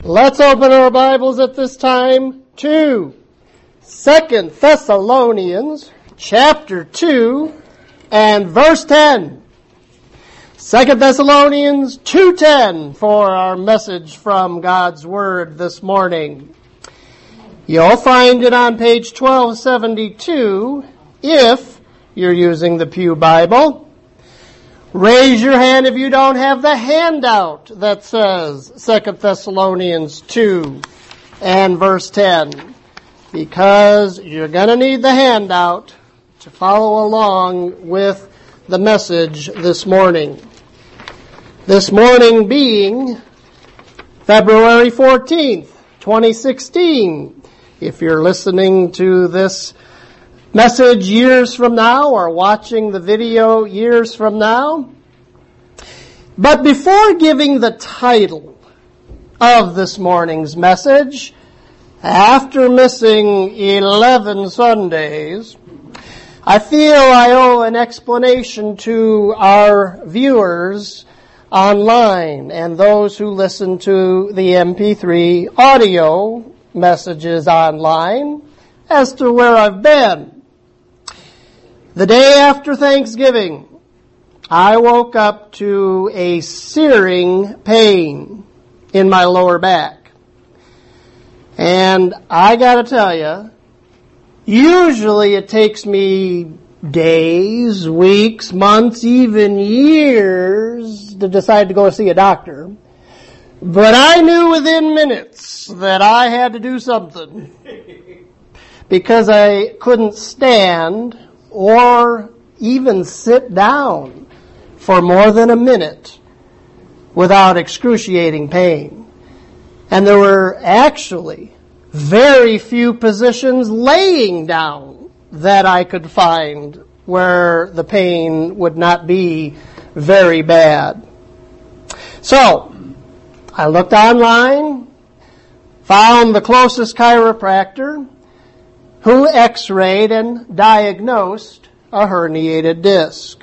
Let's open our Bibles at this time to 2 Thessalonians chapter 2 and verse 10. 2 Thessalonians 2:10 for our message from God's Word this morning. You'll find it on page 1272 if you're using the Pew Bible. Raise your hand if you don't have the handout that says 2 Thessalonians 2 and verse 10, because you're going to need the handout to follow along with the message this morning. This morning being February 14th, 2016. If you're listening to this message years from now or watching the video years from now. But before giving the title of this morning's message, after missing 11 Sundays, I feel I owe an explanation to our viewers online and those who listen to the MP3 audio messages online as to where I've been. The day after Thanksgiving, I woke up to a searing pain in my lower back. And I gotta tell you, usually it takes me days, weeks, months, even years to decide to go see a doctor. But I knew within minutes that I had to do something because I couldn't stand or even sit down for more than a minute without excruciating pain. And there were actually very few positions laying down that I could find where the pain would not be very bad. So, I looked online, found the closest chiropractor, who x-rayed and diagnosed a herniated disc.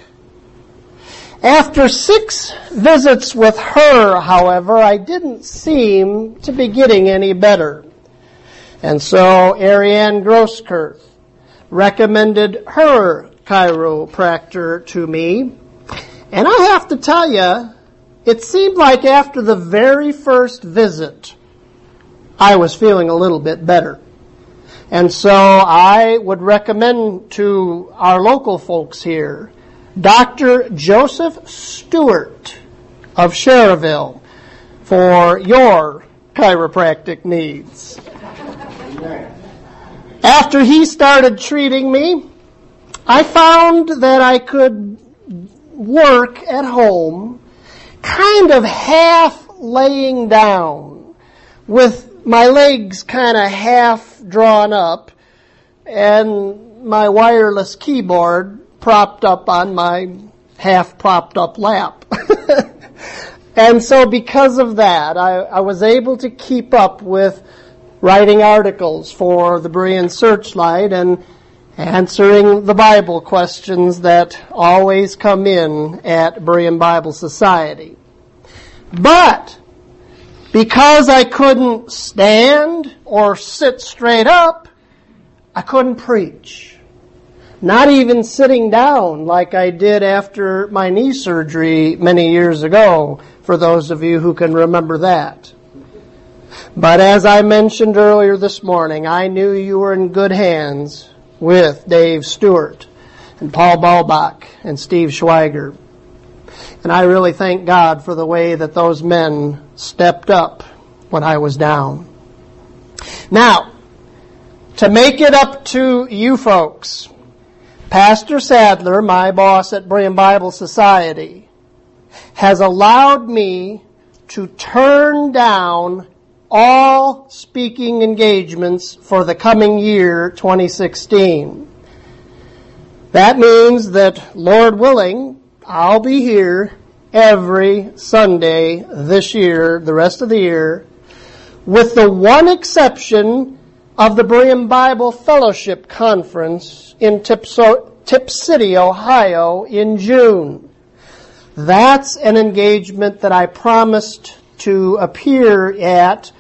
After 6 visits with her, however, I didn't seem to be getting any better. And so Ariane Grosskirth recommended her chiropractor to me. And I have to tell you, it seemed like after the very first visit, I was feeling a little bit better. And so I would recommend to our local folks here, Dr. Joseph Stewart of Cherville for your chiropractic needs. After he started treating me, I found that I could work at home kind of half laying down with my legs kind of half drawn up and my wireless keyboard propped up on my half propped up lap. And so because of that, I was able to keep up with writing articles for the Berean Searchlight and answering the Bible questions that always come in at Berean Bible Society. But because I couldn't stand or sit straight up, I couldn't preach. Not even sitting down like I did after my knee surgery many years ago, for those of you who can remember that. But as I mentioned earlier this morning, I knew you were in good hands with Dave Stewart and Paul Balbach and Steve Schweiger. And I really thank God for the way that those men stepped up when I was down. Now, to make it up to you folks, Pastor Sadler, my boss at Berean Bible Society, has allowed me to turn down all speaking engagements for the coming year, 2016. That means that, Lord willing, I'll be here every Sunday this year, the rest of the year, with the one exception of the Berean Bible Fellowship Conference in Tip City, Ohio in June. That's an engagement that I promised to appear at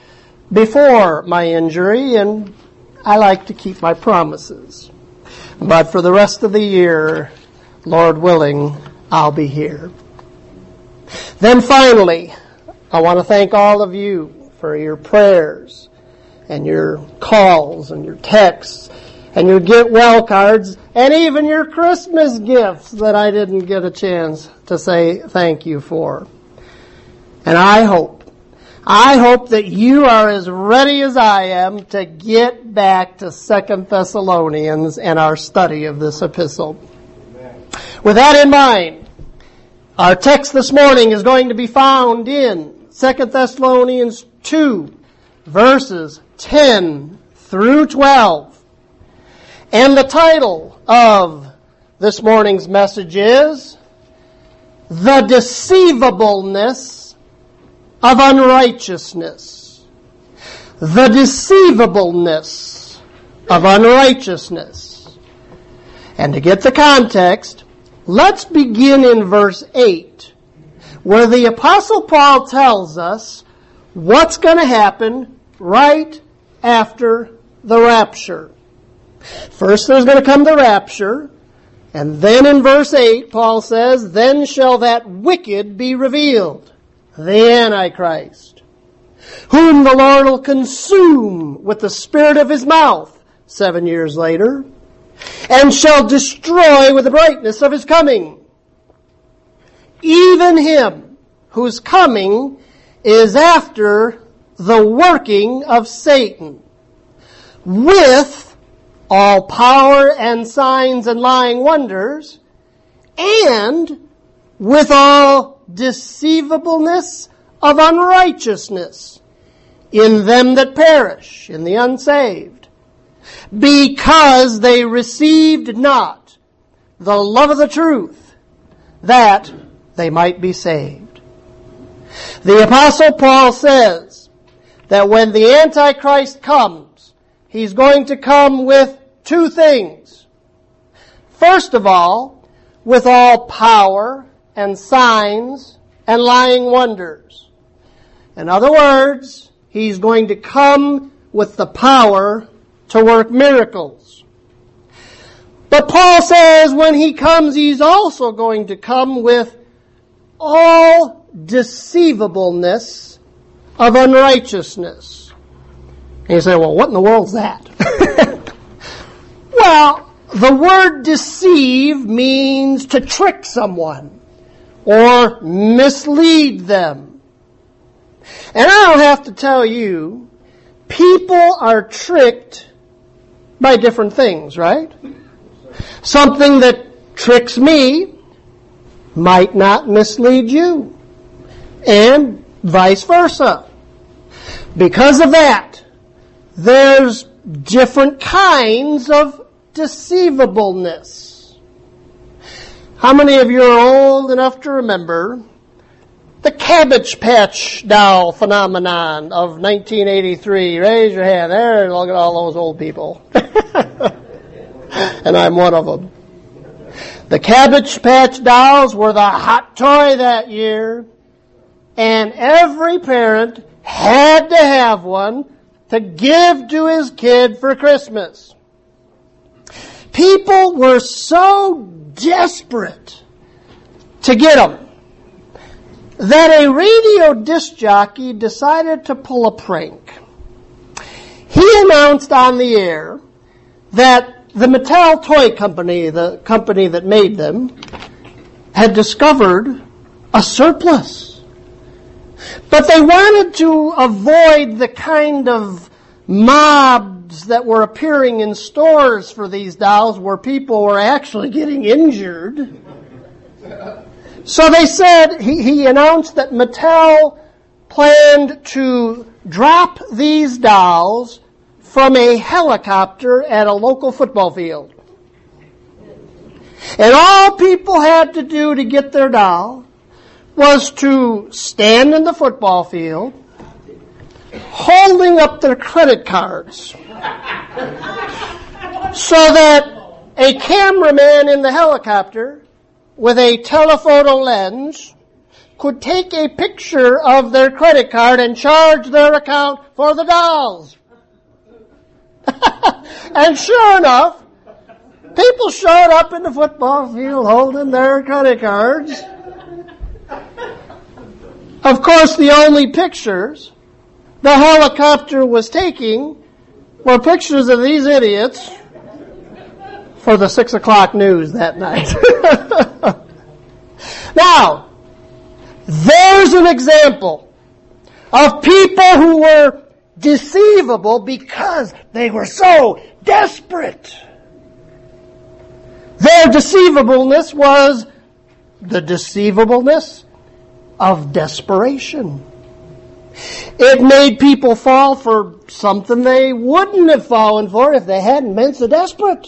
before my injury, and I like to keep my promises. But for the rest of the year, Lord willing, I'll be here. Then finally, I want to thank all of you for your prayers and your calls and your texts and your get well cards and even your Christmas gifts that I didn't get a chance to say thank you for. And I hope that you are as ready as I am to get back to 2 Thessalonians and our study of this epistle. With that in mind, our text this morning is going to be found in 2 Thessalonians 2, verses 10 through 12. And the title of this morning's message is The Deceivableness of Unrighteousness. The deceivableness of unrighteousness. And to get the context, let's begin in verse 8, where the Apostle Paul tells us what's going to happen right after the rapture. First there's going to come the rapture, and then in verse 8 Paul says, "Then shall that wicked be revealed, the Antichrist, whom the Lord will consume with the spirit of his mouth 7 years later, and shall destroy with the brightness of his coming. Even him whose coming is after the working of Satan, with all power and signs and lying wonders, and with all deceivableness of unrighteousness in them that perish, in the unsaved, because they received not the love of the truth, that they might be saved." The Apostle Paul says that when the Antichrist comes, he's going to come with two things. First of all, with all power and signs and lying wonders. In other words, he's going to come with the power to work miracles. But Paul says when he comes, he's also going to come with all deceivableness of unrighteousness. And you say, well, what in the world's that? Well, the word deceive means to trick someone or mislead them. And I don't have to tell you, people are tricked by different things, right? Something that tricks me might not mislead you, and vice versa. Because of that, there's different kinds of deceivableness. How many of you are old enough to remember the Cabbage Patch Doll phenomenon of 1983? Raise your hand. There, look at all those old people. And I'm one of them. The Cabbage Patch Dolls were the hot toy that year, and every parent had to have one to give to his kid for Christmas. People were so desperate to get them that a radio disc jockey decided to pull a prank. He announced on the air that the Mattel Toy Company, the company that made them, had discovered a surplus. But they wanted to avoid the kind of mobs that were appearing in stores for these dolls where people were actually getting injured. So they said, he announced that Mattel planned to drop these dolls from a helicopter at a local football field. And all people had to do to get their doll was to stand in the football field, holding up their credit cards, so that a cameraman in the helicopter with a telephoto lens could take a picture of their credit card and charge their account for the dolls. And sure enough, people showed up in the football field holding their credit cards. Of course, the only pictures the helicopter was taking were pictures of these idiots for the 6 o'clock news that night. Now, there's an example of people who were deceivable because they were so desperate. Their deceivableness was the deceivableness of desperation. It made people fall for something they wouldn't have fallen for if they hadn't been so desperate.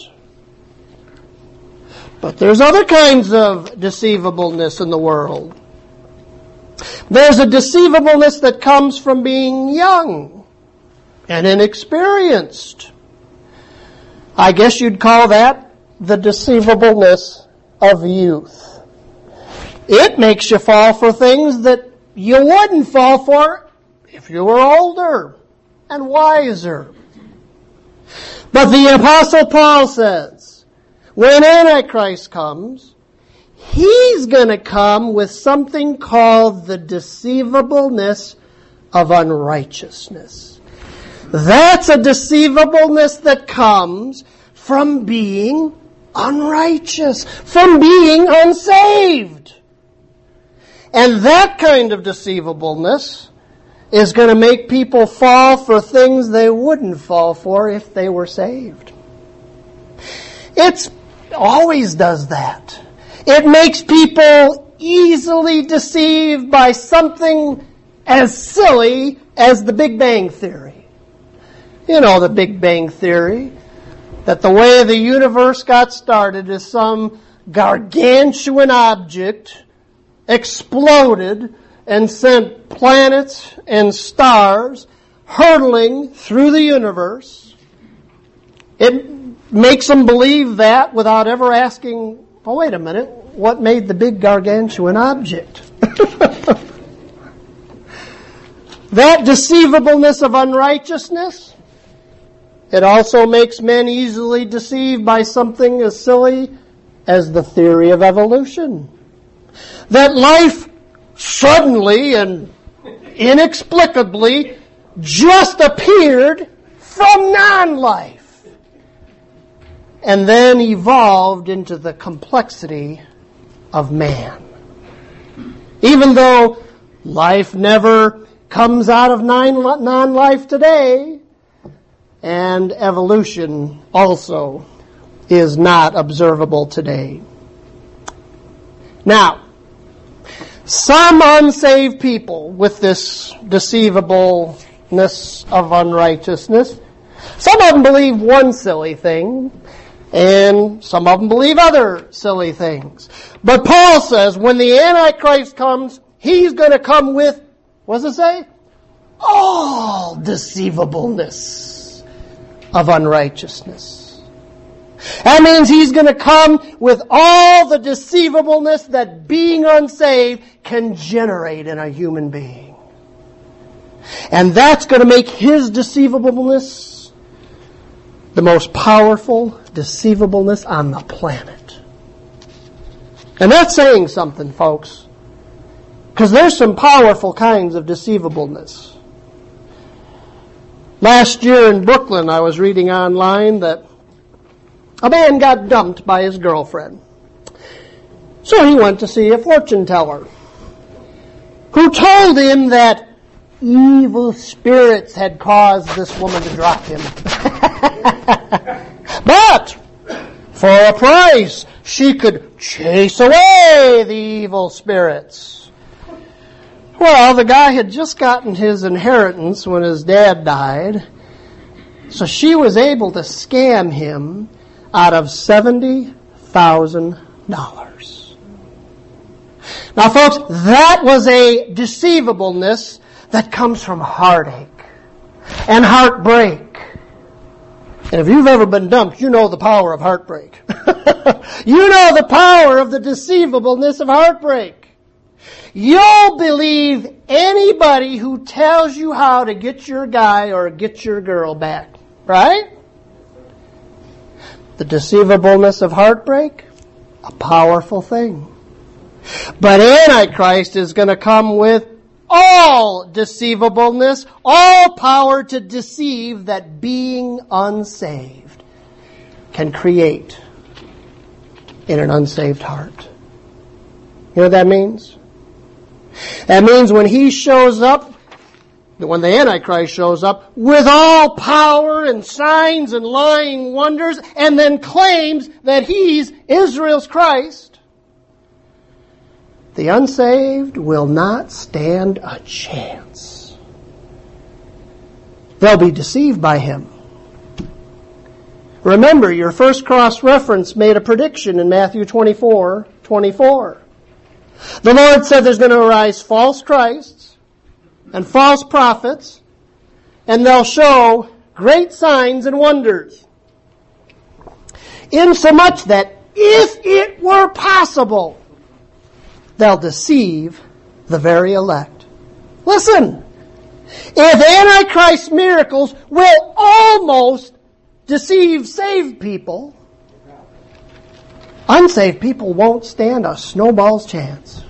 But there's other kinds of deceivableness in the world. There's a deceivableness that comes from being young and inexperienced. I guess you'd call that the deceivableness of youth. It makes you fall for things that you wouldn't fall for if you were older and wiser. But the Apostle Paul says, when Antichrist comes, he's going to come with something called the deceivableness of unrighteousness. That's a deceivableness that comes from being unrighteous, from being unsaved. And that kind of deceivableness is going to make people fall for things they wouldn't fall for if they were saved. It always does that. It makes people easily deceived by something as silly as the Big Bang Theory. You know the Big Bang Theory, that the way the universe got started is some gargantuan object exploded and sent planets and stars hurtling through the universe. It makes them believe that without ever asking, oh, wait a minute, what made the big gargantuan object? That deceivableness of unrighteousness, it also makes men easily deceived by something as silly as the theory of evolution. That life suddenly and inexplicably just appeared from non-life and then evolved into the complexity of man. Even though life never comes out of non-life today, and evolution also is not observable today. Now, some unsaved people with this deceivableness of unrighteousness, some of them believe one silly thing, and some of them believe other silly things. But Paul says when the Antichrist comes, he's going to come with, what does it say? All deceivableness of unrighteousness. That means he's going to come with all the deceivableness that being unsaved can generate in a human being. And that's going to make his deceivableness the most powerful deceivableness on the planet. And that's saying something, folks. Because there's some powerful kinds of deceivableness. Last year in Brooklyn, I was reading online that a man got dumped by his girlfriend. So he went to see a fortune teller who told him that evil spirits had caused this woman to drop him. But for a price, she could chase away the evil spirits. Well, the guy had just gotten his inheritance when his dad died, so she was able to scam him out of $70,000. Now, folks, that was a deceivableness that comes from heartache and heartbreak. And if you've ever been dumped, you know the power of heartbreak. You know the power of the deceivableness of heartbreak. You'll believe anybody who tells you how to get your guy or get your girl back. Right? The deceivableness of heartbreak, a powerful thing. But Antichrist is going to come with all deceivableness, all power to deceive that being unsaved can create in an unsaved heart. You know what that means? That means when he shows up, when the Antichrist shows up with all power and signs and lying wonders and then claims that he's Israel's Christ, the unsaved will not stand a chance. They'll be deceived by him. Remember, your first cross-reference made a prediction in Matthew 24:24. The Lord said there's going to arise false Christs and false prophets, and they'll show great signs and wonders. Insomuch that if it were possible, they'll deceive the very elect. Listen, if Antichrist miracles will almost deceive saved people, unsaved people won't stand a snowball's chance.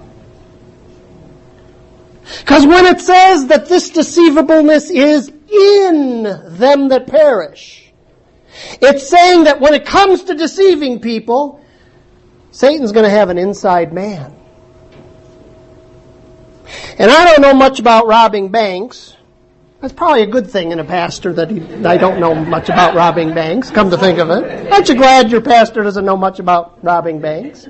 Because when it says that this deceivableness is in them that perish, it's saying that when it comes to deceiving people, Satan's going to have an inside man. And I don't know much about robbing banks. That's probably a good thing in a pastor that I don't know much about robbing banks, come to think of it. Aren't you glad your pastor doesn't know much about robbing banks?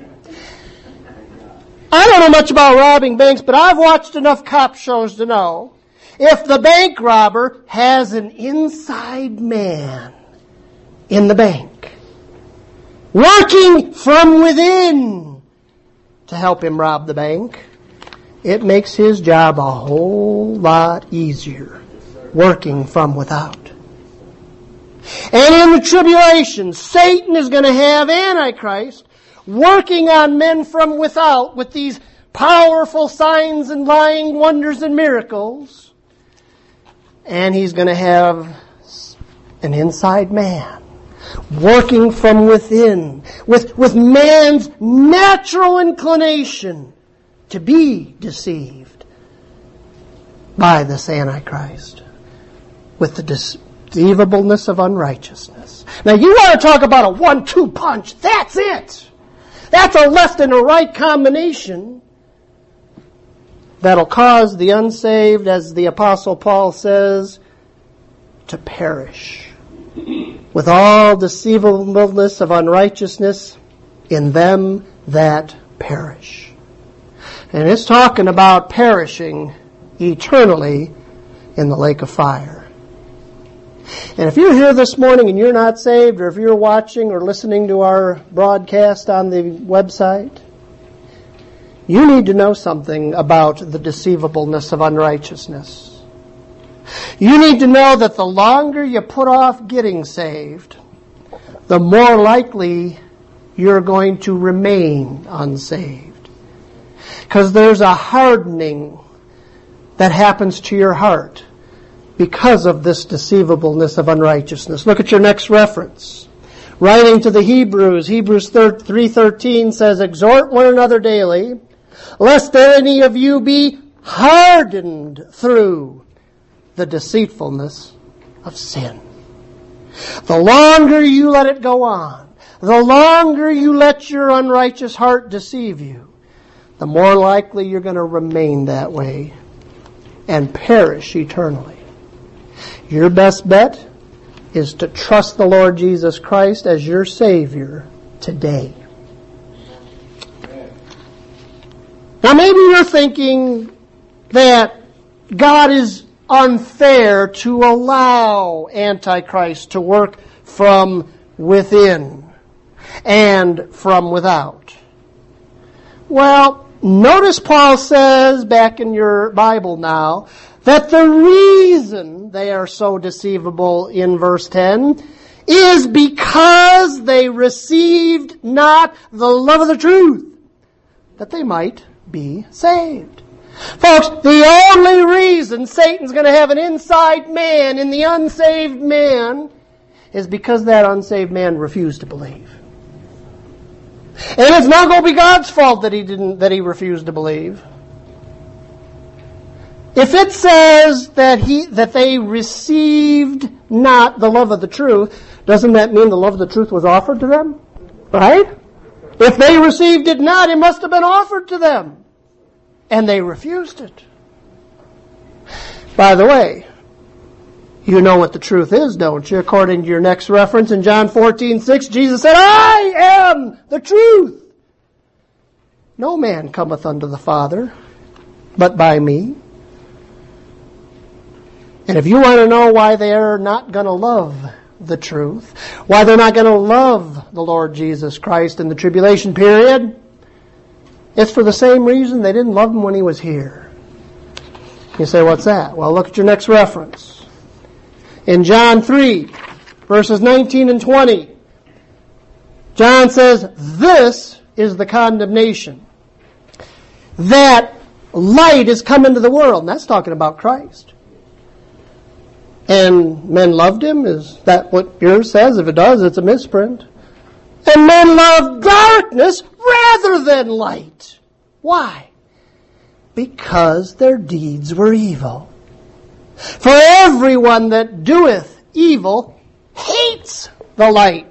I don't know much about robbing banks, but I've watched enough cop shows to know if the bank robber has an inside man in the bank, working from within to help him rob the bank, it makes his job a whole lot easier, working from without. And in the tribulation, Satan is going to have Antichrist working on men from without with these powerful signs and lying wonders and miracles. And he's going to have an inside man working from within with man's natural inclination to be deceived by this Antichrist with the deceivableness of unrighteousness. Now you want to talk about a 1-2 punch. That's it. That's a left and a right combination that'll cause the unsaved, as the Apostle Paul says, to perish with all deceivableness of unrighteousness in them that perish. And it's talking about perishing eternally in the lake of fire. And if you're here this morning and you're not saved, or if you're watching or listening to our broadcast on the website, you need to know something about the deceivableness of unrighteousness. You need to know that the longer you put off getting saved, the more likely you're going to remain unsaved. Because there's a hardening that happens to your heart because of this deceivableness of unrighteousness. Look at your next reference. Writing to the Hebrews, Hebrews 3:13 says, "Exhort one another daily, lest any of you be hardened through the deceitfulness of sin." The longer you let it go on, the longer you let your unrighteous heart deceive you, the more likely you're going to remain that way and perish eternally. Your best bet is to trust the Lord Jesus Christ as your Savior today. Now maybe you're thinking that God is unfair to allow Antichrist to work from within and from without. Well, notice Paul says back in your Bible now that the reason they are so deceivable in verse 10 is because they received not the love of the truth, that they might be saved. Folks, the only reason Satan's going to have an inside man in the unsaved man is because that unsaved man refused to believe. And it's not going to be God's fault that he refused to believe. If it says that they received not the love of the truth, doesn't that mean the love of the truth was offered to them? Right? If they received it not, it must have been offered to them. And they refused it. By the way, you know what the truth is, don't you? According to your next reference in John 14:6, Jesus said, I am the truth. No man cometh unto the Father, but by me. And if you want to know why they're not going to love the truth, why they're not going to love the Lord Jesus Christ in the tribulation period, it's for the same reason they didn't love Him when He was here. You say, what's that? Well, look at your next reference. In John 3, verses 19 and 20, John says, this is the condemnation, that light is come into the world. And that's talking about Christ. And men loved Him. Is that what yours says? If it does, it's a misprint. And men loved darkness rather than light. Why? Because their deeds were evil. For everyone that doeth evil hates the light,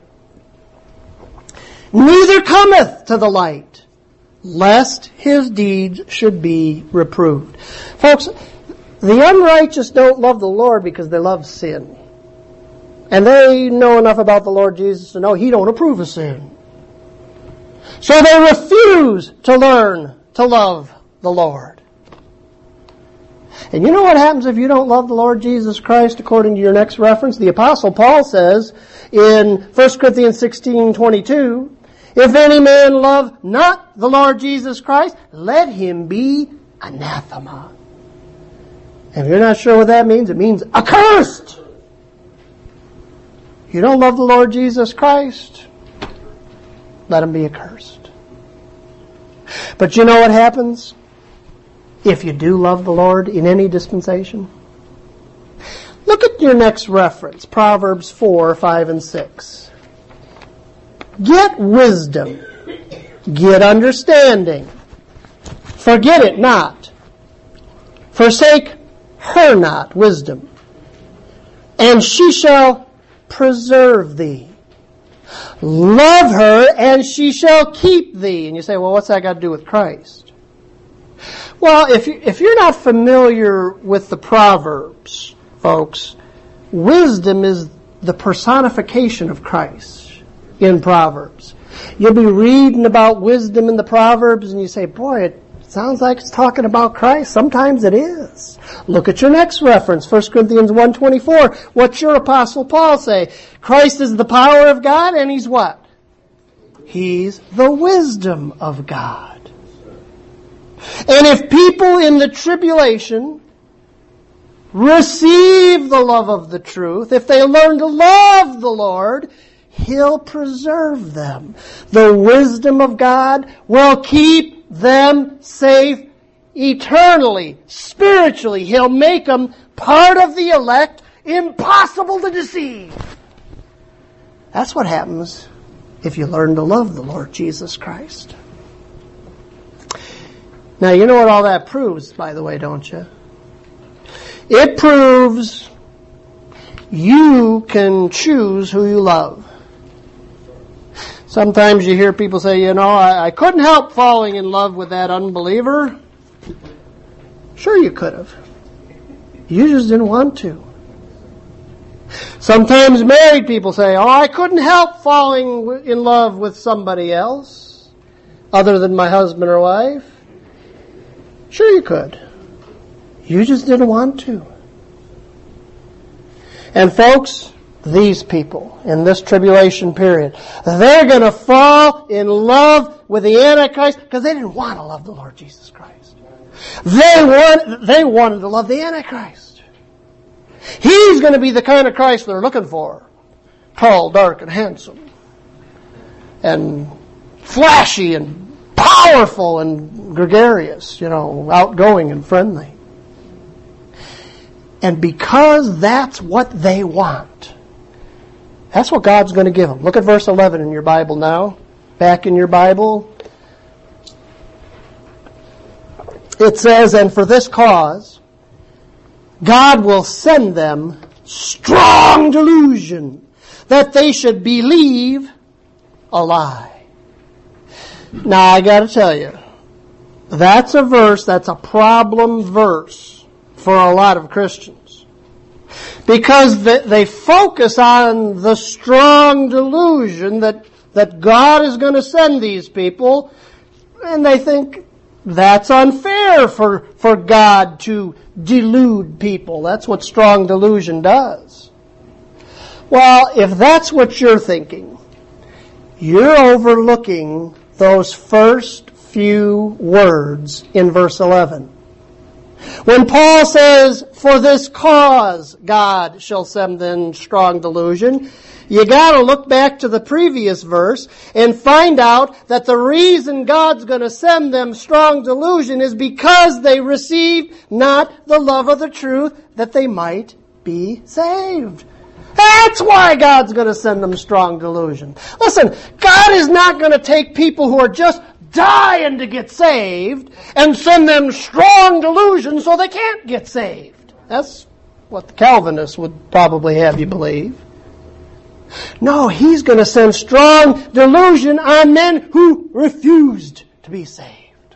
neither cometh to the light, lest his deeds should be reproved. Folks, the unrighteous don't love the Lord because they love sin. And they know enough about the Lord Jesus to know He don't approve of sin. So they refuse to learn to love the Lord. And you know what happens if you don't love the Lord Jesus Christ according to your next reference? The Apostle Paul says in 1 Corinthians 16:22, if any man love not the Lord Jesus Christ, let him be anathema. And if you're not sure what that means, it means accursed. You don't love the Lord Jesus Christ, let him be accursed. But you know what happens if you do love the Lord in any dispensation? Look at your next reference, Proverbs 4, 5, and 6. Get wisdom, get understanding, forget it not, forsake her not, wisdom, and she shall preserve thee. Love her, and she shall keep thee. And you say, well, what's that got to do with Christ? Well, if you're not familiar with the Proverbs, folks, wisdom is the personification of Christ in Proverbs. You'll be reading about wisdom in the Proverbs, and you say, boy, it sounds like it's talking about Christ. Sometimes it is. Look at your next reference, 1 Corinthians 1:24. What's your Apostle Paul say? Christ is the power of God, and He's what? He's the wisdom of God. And if people in the tribulation receive the love of the truth, if they learn to love the Lord, He'll preserve them. The wisdom of God will keep them safe eternally, spiritually. He'll make them part of the elect, impossible to deceive. That's what happens if you learn to love the Lord Jesus Christ. Now, you know what all that proves, by the way, don't you? It proves you can choose who you love. Sometimes you hear people say, I couldn't help falling in love with that unbeliever. Sure you could have. You just didn't want to. Sometimes married people say, I couldn't help falling in love with somebody else other than my husband or wife. Sure you could. You just didn't want to. And folks, these people in this tribulation period, they're going to fall in love with the Antichrist because they didn't want to love the Lord Jesus Christ. They wanted to love the Antichrist. He's going to be the kind of Christ they're looking for. Tall, dark, and handsome. And flashy and powerful and gregarious, outgoing and friendly. And because that's what they want, that's what God's going to give them. Look at verse 11 in your Bible now. Back in your Bible. It says, "And for this cause, God will send them strong delusion, that they should believe a lie." Now, I got to tell you, that's a problem verse for a lot of Christians. Because they focus on the strong delusion that God is going to send these people, and they think that's unfair for God to delude people. That's what strong delusion does. Well, if that's what you're thinking, you're overlooking those first few words in verse 11. When Paul says, "For this cause God shall send them strong delusion," you got to look back to the previous verse and find out that the reason God's going to send them strong delusion is because they received not the love of the truth, that they might be saved. That's why God's going to send them strong delusion. Listen, God is not going to take people who are just dying to get saved and send them strong delusion so they can't get saved. That's what the Calvinists would probably have you believe. No, He's going to send strong delusion on men who refused to be saved.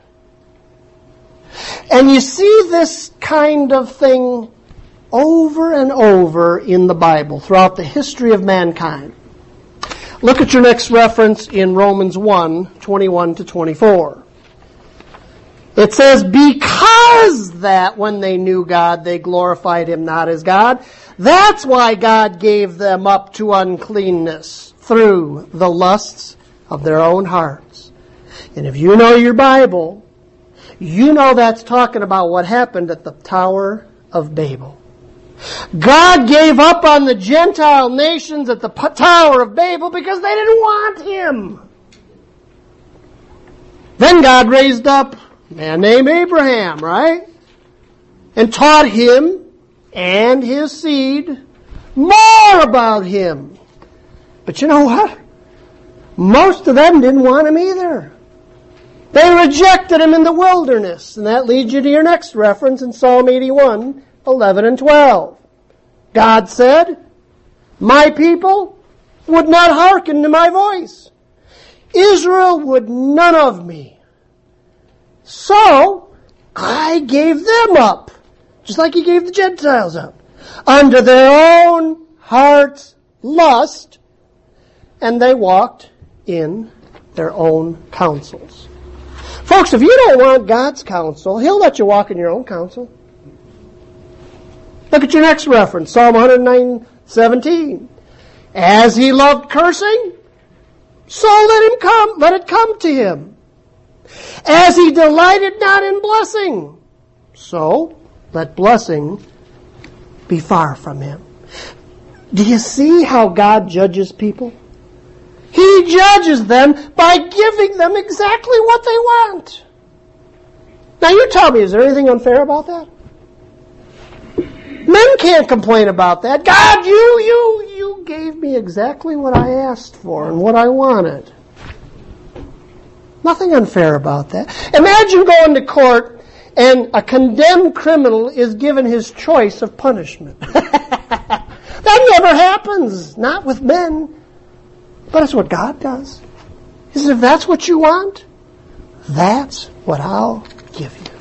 And you see this kind of thing over and over in the Bible throughout the history of mankind. Look at your next reference in Romans 1:21-24. It says, "Because that when they knew God, they glorified Him not as God. That's why God gave them up to uncleanness through the lusts of their own hearts." And if you know your Bible, you know that's talking about what happened at the Tower of Babel. God gave up on the Gentile nations at the Tower of Babel because they didn't want Him. Then God raised up a man named Abraham, right? And taught him and his seed more about Him. But you know what? Most of them didn't want Him either. They rejected Him in the wilderness. And that leads you to your next reference in Psalm 81:11 and 12. God said, "My people would not hearken to my voice. Israel would none of me. So I gave them up," just like He gave the Gentiles up, "unto their own heart's lust, and they walked in their own counsels." Folks, if you don't want God's counsel, He'll let you walk in your own counsel. Look at your next reference, Psalm 109:17. "As he loved cursing, so let it come to him. As he delighted not in blessing, so let blessing be far from him." Do you see how God judges people? He judges them by giving them exactly what they want. Now you tell me, is there anything unfair about that? Men can't complain about that. God, you gave me exactly what I asked for and what I wanted. Nothing unfair about that. Imagine going to court and a condemned criminal is given his choice of punishment. That never happens. Not with men. But it's what God does. He says, if that's what you want, that's what I'll give you.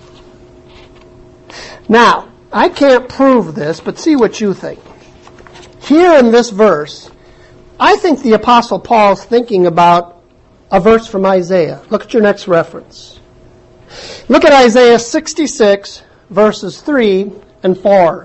Now, I can't prove this, but see what you think. Here in this verse, I think the Apostle Paul's thinking about a verse from Isaiah. Look at your next reference. Look at Isaiah 66, verses 3 and 4.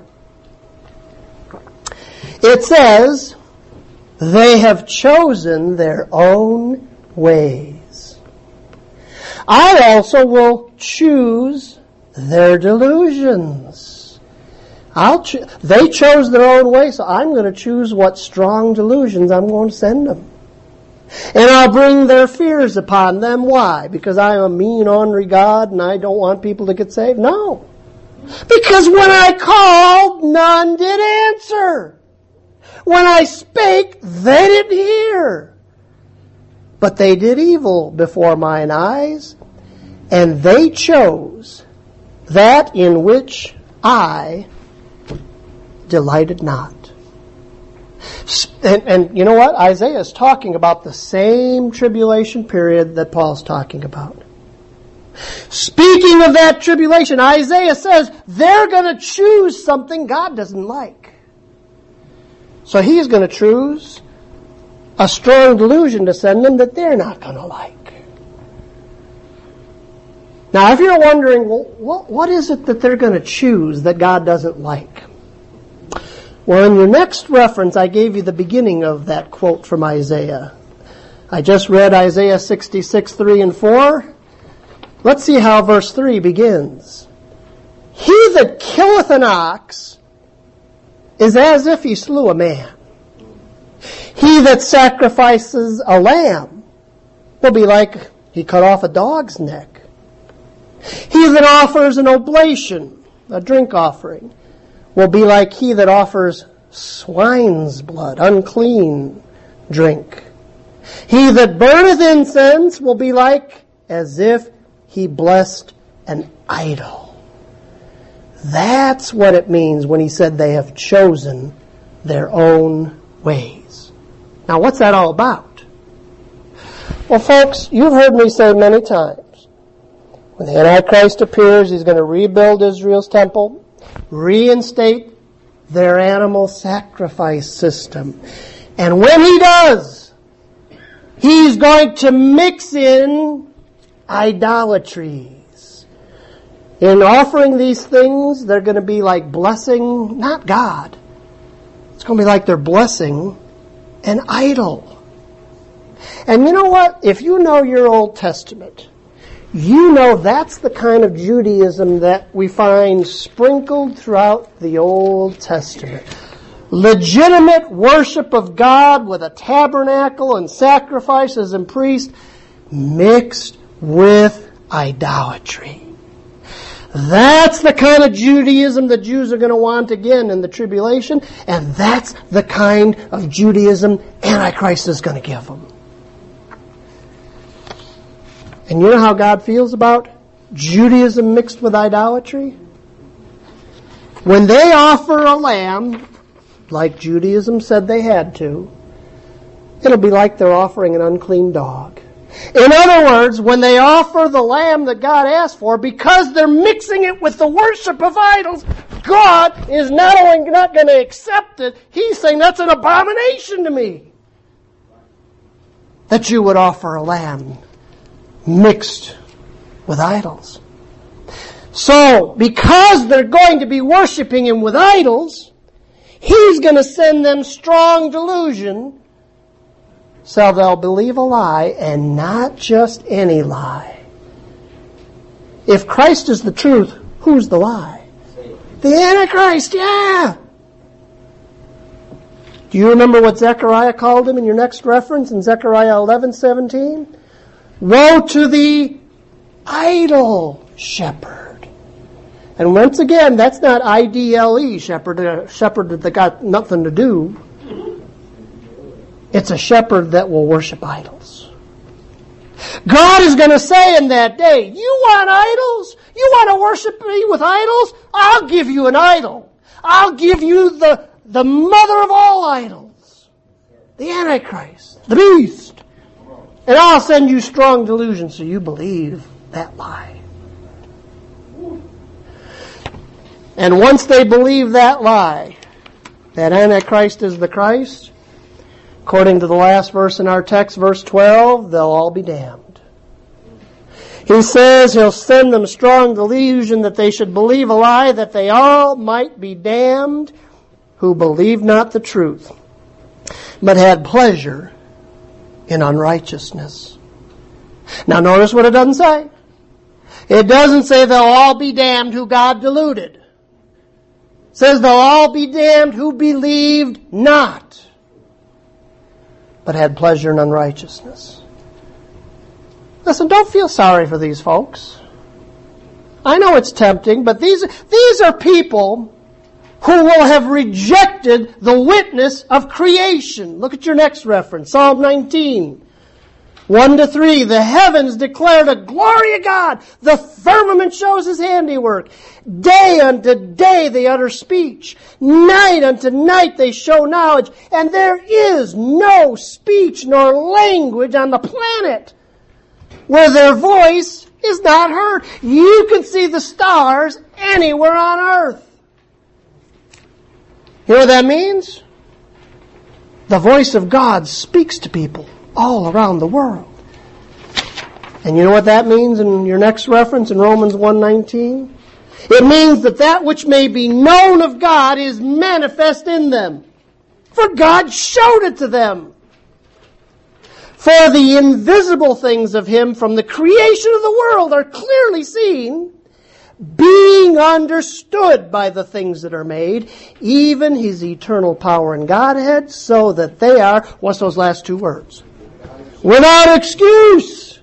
It says, "They have chosen their own ways. I also will choose their delusions." They chose their own way, so I'm going to choose what strong delusions I'm going to send them. And I'll bring their fears upon them. Why? Because I am a mean, ornery God and I don't want people to get saved? No. Because when I called, none did answer. When I spake, they didn't hear. But they did evil before mine eyes, and they chose that in which I delighted not. And you know what? Isaiah is talking about the same tribulation period that Paul's talking about. Speaking of that tribulation, Isaiah says they're going to choose something God doesn't like. So he's going to choose a strong delusion to send them that they're not going to like. Now, if you're wondering, well, what is it that they're going to choose that God doesn't like? Well, in your next reference, I gave you the beginning of that quote from Isaiah. I just read Isaiah 66, 3 and 4. Let's see how verse 3 begins. He that killeth an ox is as if he slew a man. He that sacrifices a lamb will be like he cut off a dog's neck. He that offers an oblation, a drink offering, will be like he that offers swine's blood, unclean drink. He that burneth incense will be like as if he blessed an idol. That's what it means when he said they have chosen their own ways. Now, what's that all about? Well, folks, you've heard me say many times, when the Antichrist appears, he's going to rebuild Israel's temple, reinstate their animal sacrifice system. And when he does, he's going to mix in idolatries. In offering these things, they're going to be like blessing, not God. It's going to be like they're blessing an idol. And you know what? If you know your Old Testament, you know that's the kind of Judaism that we find sprinkled throughout the Old Testament. Legitimate worship of God with a tabernacle and sacrifices and priests mixed with idolatry. That's the kind of Judaism the Jews are going to want again in the tribulation, and that's the kind of Judaism Antichrist is going to give them. And you know how God feels about Judaism mixed with idolatry? When they offer a lamb, like Judaism said they had to, it'll be like they're offering an unclean dog. In other words, when they offer the lamb that God asked for, because they're mixing it with the worship of idols, God is not only not going to accept it, He's saying that's an abomination to me. That you would offer a lamb mixed with idols. So, because they're going to be worshiping Him with idols, He's going to send them strong delusion, so they'll believe a lie, and not just any lie. If Christ is the truth, who's the lie? The Antichrist, yeah! Do you remember what Zechariah called him in your next reference in Zechariah 11:17? Woe to the idol shepherd. And once again, that's not IDLE shepherd, a shepherd that got nothing to do. It's a shepherd that will worship idols. God is going to say in that day, you want idols? You want to worship me with idols? I'll give you an idol. I'll give you the mother of all idols. The Antichrist, the beast. And I'll send you strong delusion so you believe that lie. And once they believe that lie, that Antichrist is the Christ, according to the last verse in our text, verse 12, they'll all be damned. He says He'll send them strong delusion that they should believe a lie, that they all might be damned who believed not the truth, but had pleasure in unrighteousness. Now notice what it doesn't say. It doesn't say they'll all be damned who God deluded. It says they'll all be damned who believed not. but had pleasure in unrighteousness. Listen, don't feel sorry for these folks. I know it's tempting, but these are people who will have rejected the witness of creation. Look at your next reference, Psalm 19. 1-3, the heavens declare the glory of God. The firmament shows His handiwork. Day unto day they utter speech. Night unto night they show knowledge. And there is no speech nor language on the planet where their voice is not heard. You can see the stars anywhere on earth. You know what that means? The voice of God speaks to people all around the world. And you know what that means in your next reference in Romans 1:19? It means that which may be known of God is manifest in them. For God showed it to them. For the invisible things of Him from the creation of the world are clearly seen, being understood by the things that are made, even His eternal power and Godhead, so that they are, what's those last two words? Without excuse.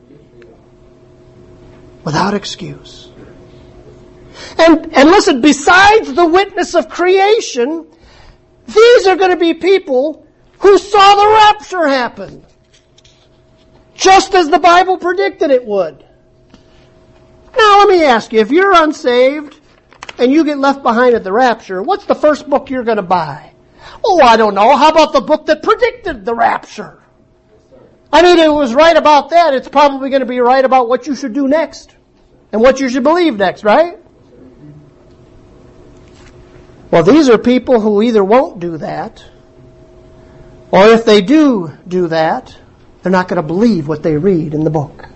Without excuse. And listen, besides the witness of creation, these are going to be people who saw the rapture happen. Just as the Bible predicted it would. Now let me ask you, if you're unsaved and you get left behind at the rapture, what's the first book you're going to buy? Oh, I don't know. How about the book that predicted the rapture? I mean, if it was right about that, it's probably going to be right about what you should do next and what you should believe next, right? Well, these are people who either won't do that, or if they do that, they're not going to believe what they read in the book.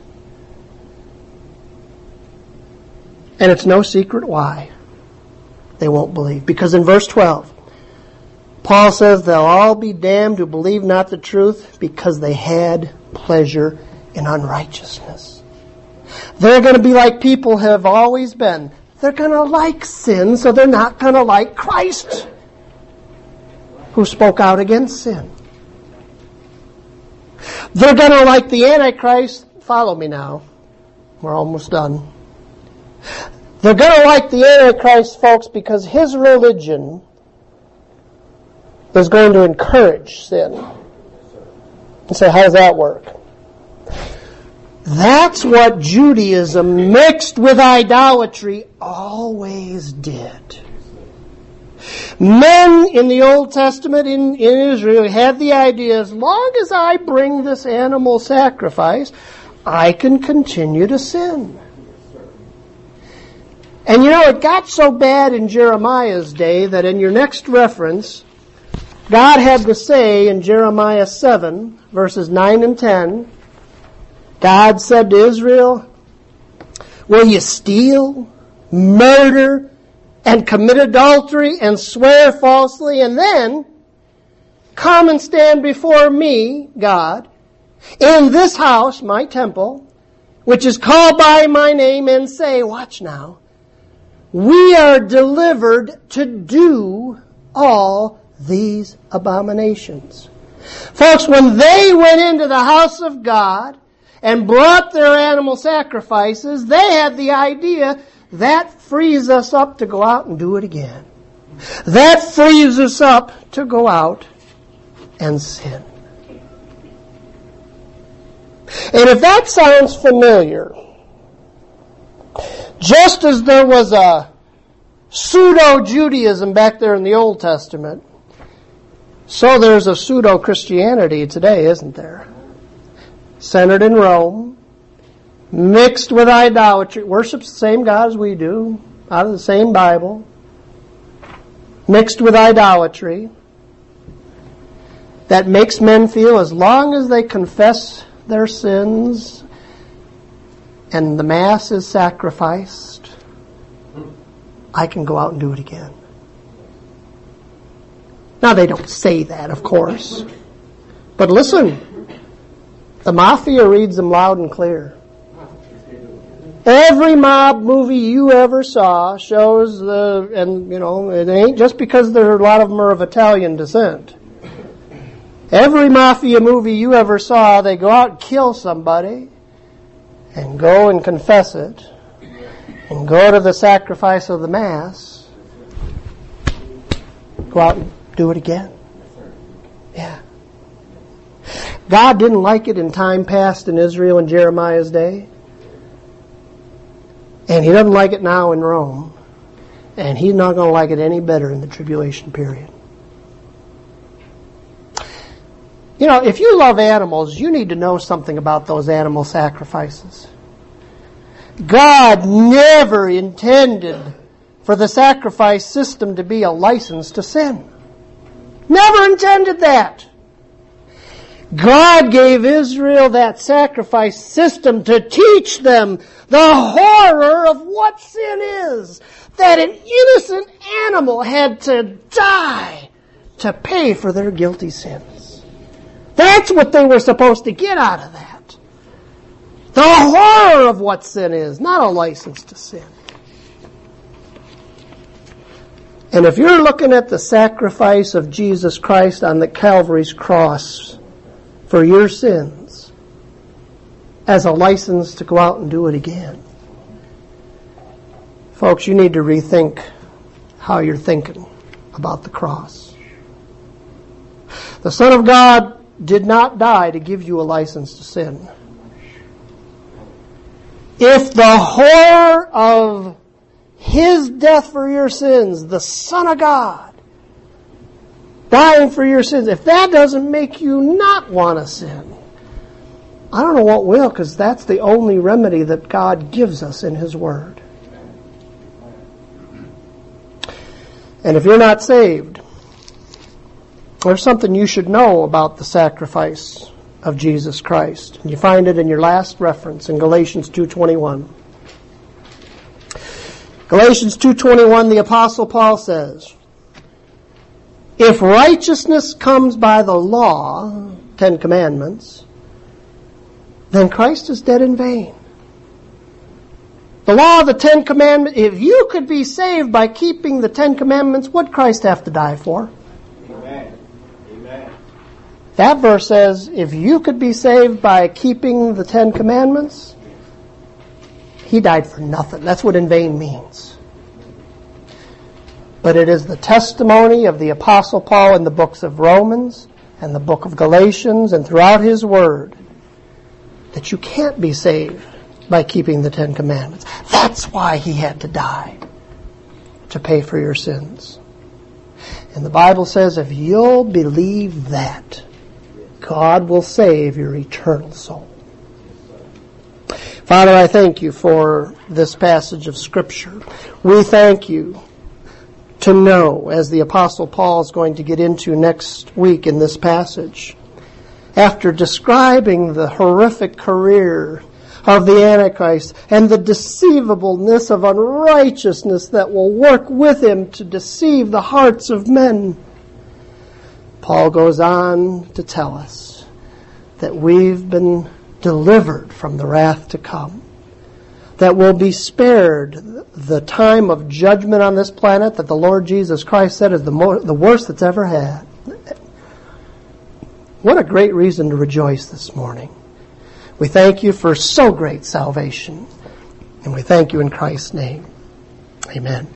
And it's no secret why they won't believe. Because in verse 12, Paul says they'll all be damned who believe not the truth because they had pleasure in unrighteousness. They're going to be like people have always been. They're going to like sin, so they're not going to like Christ, who spoke out against sin. They're going to like the Antichrist. Follow me now. We're almost done. They're going to like the Antichrist, folks, because his religion is going to encourage sin. You say, how does that work? That's what Judaism mixed with idolatry always did. Men in the Old Testament in Israel had the idea, as long as I bring this animal sacrifice, I can continue to sin. And you know, it got so bad in Jeremiah's day that in your next reference, God had to say in Jeremiah 7, verses 9 and 10, God said to Israel, will you steal, murder, and commit adultery, and swear falsely, and then come and stand before me, God, in this house, my temple, which is called by my name, and say, watch now, we are delivered to do all these abominations. Folks, when they went into the house of God and brought their animal sacrifices, they had the idea that frees us up to go out and do it again. That frees us up to go out and sin. And if that sounds familiar, just as there was a pseudo-Judaism back there in the Old Testament, so there's a pseudo-Christianity today, isn't there? Centered in Rome, mixed with idolatry, worships the same God as we do, out of the same Bible, mixed with idolatry, that makes men feel as long as they confess their sins and the Mass is sacrificed, I can go out and do it again. Now, they don't say that, of course. But listen, the Mafia reads them loud and clear. Every mob movie you ever saw shows it ain't just because there are a lot of them are of Italian descent. Every mafia movie you ever saw, they go out and kill somebody and go and confess it and go to the sacrifice of the Mass, go out and do it again. Yeah. God didn't like it in time past in Israel in Jeremiah's day. And He doesn't like it now in Rome. And He's not going to like it any better in the tribulation period. You know, if you love animals, you need to know something about those animal sacrifices. God never intended for the sacrifice system to be a license to sin. Never intended that. God gave Israel that sacrifice system to teach them the horror of what sin is. That an innocent animal had to die to pay for their guilty sins. That's what they were supposed to get out of that. The horror of what sin is, not a license to sin. And if you're looking at the sacrifice of Jesus Christ on the Calvary's cross for your sins as a license to go out and do it again, folks, you need to rethink how you're thinking about the cross. The Son of God did not die to give you a license to sin. If the horror of His death for your sins, the Son of God dying for your sins, if that doesn't make you not want to sin, I don't know what will, because that's the only remedy that God gives us in His Word. And if you're not saved, there's something you should know about the sacrifice of Jesus Christ. And you find it in your last reference in Galatians 2:21. Galatians 2:21, the Apostle Paul says, if righteousness comes by the law, 10 Commandments, then Christ is dead in vain. The law of the 10 Commandments, if you could be saved by keeping the 10 Commandments, what'd Christ have to die for? Amen. Amen. That verse says, if you could be saved by keeping the 10 Commandments, He died for nothing. That's what in vain means. But it is the testimony of the Apostle Paul in the books of Romans and the book of Galatians and throughout his Word that you can't be saved by keeping the 10 Commandments. That's why He had to die, to pay for your sins. And the Bible says if you'll believe that, God will save your eternal soul. Father, I thank You for this passage of Scripture. We thank You to know, as the Apostle Paul is going to get into next week in this passage, after describing the horrific career of the Antichrist and the deceivableness of unrighteousness that will work with him to deceive the hearts of men, Paul goes on to tell us that we've been delivered from the wrath to come, that we'll be spared the time of judgment on this planet that the Lord Jesus Christ said is the worst that's ever had. What a great reason to rejoice this morning. We thank You for so great salvation, and we thank You in Christ's name. Amen.